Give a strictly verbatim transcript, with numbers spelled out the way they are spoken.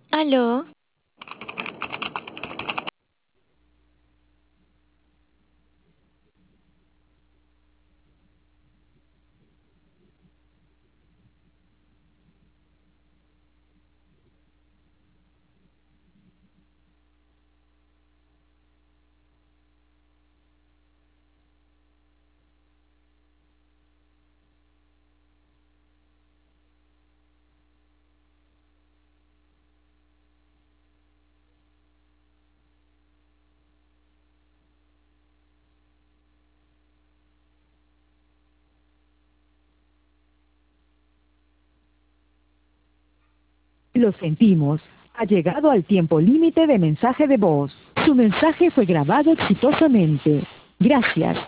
Aló, Lo sentimos. Ha llegado al tiempo límite de mensaje de voz. Su mensaje fue grabado exitosamente. Gracias.